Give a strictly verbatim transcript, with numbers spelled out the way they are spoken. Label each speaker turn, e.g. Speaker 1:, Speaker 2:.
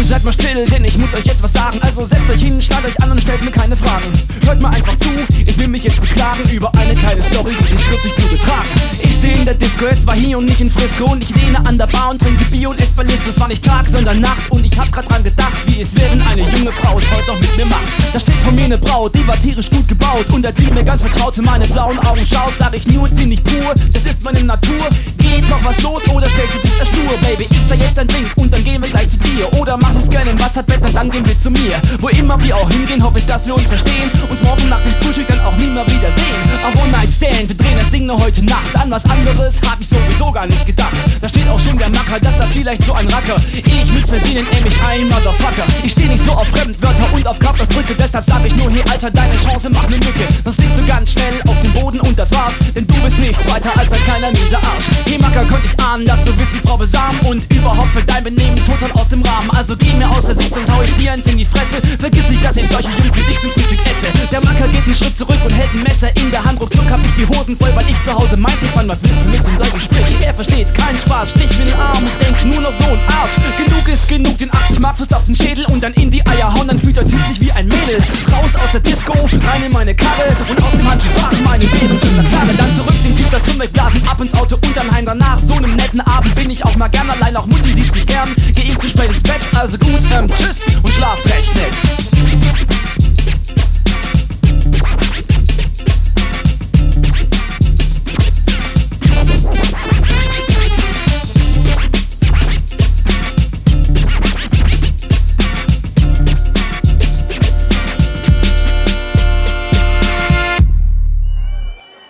Speaker 1: seid mal still, denn ich muss euch jetzt was sagen. Also setzt euch hin, schnallt euch an und stellt mir keine Fragen. Hört mal einfach zu, ich will mich jetzt beklagen über eine kleine Story, die sich kürzlich zugetragen. Ich stehe in der Disco, es war hier und nicht in Frisco, und ich lehne an der Bar und trinke Bier und esse Ballist. Es war nicht Tag, sondern Nacht, und ich hab grad dran gedacht, wie es wäre, wenn eine junge Frau es heute noch mit mir macht. Da steht vor mir eine Braut, die war tierisch gut gebaut, und als sie mir ganz vertraut in meine blauen Augen schaut, sag ich nur ziemlich pur, das ist meine Natur. Geht noch was los oder stellst du dich erstur, Baby? Ich zeig jetzt dein Drink und dann gehen wir gleich zu dir. Oder machst es gerne im Wasserbett und dann gehen wir zu mir. Wo immer wir auch hingehen, hoffe ich, dass wir uns verstehen, uns morgen nach dem Frühstück dann auch nie mehr wiedersehen. A One-Night-Stand, wir drehen das Ding nur heute Nacht. An was anderes hab ich sowieso gar nicht gedacht. Da steht auch schon der Macker, das war vielleicht so ein Racker. Ich mit Versehen nämlich ein Motherfucker. Ich steh nicht so auf Fremdwörter und auf Kraftausdrücke, deshalb sag ich nur, hey Alter, deine Chance macht ne Lücke. Sonst liegst du ganz schnell auf dem Boden und das war's, denn du bist nichts weiter als ein kleiner mieser Arsch. Hey Macker, könnt ich ahnen, dass du bist die Frau besamen und überhaupt für dein Benehmen total aus dem Rahmen. Also geh mir aus der Sicht, sonst hau ich dir eins in die Fresse. Vergiss nicht, dass ich solche Jungs wie dich zum Frühstück esse. Der Macker geht einen Schritt zurück und hält ein Messer in der Hand. Ruckzuck hab ich die Hosen voll, weil ich zu Hause meistens fand. Was willst du mit dem Deutschen Sprich? Er versteht keinen Spaß, stich mir den Arm, ich denk nur noch so ein Arsch. Genug ist genug, den achtzig Mark fürst auf den Schädel und dann in die Eier hauen, dann fühlt er Typ sich wie ein Mädel. Raus aus der Disco, rein in meine Karre und aus dem Handschuh fahr ich meine Bären zu verklare. Dann zurück den Typ, das Hirn wegblasen, ab ins Auto und dann heim. Danach so einem netten Abend bin ich auch mal gern allein, auch Mutti sieht mich gern. Geh ihm zu spät ins Bett, also gut, ähm, tschüss und schlaft recht nett.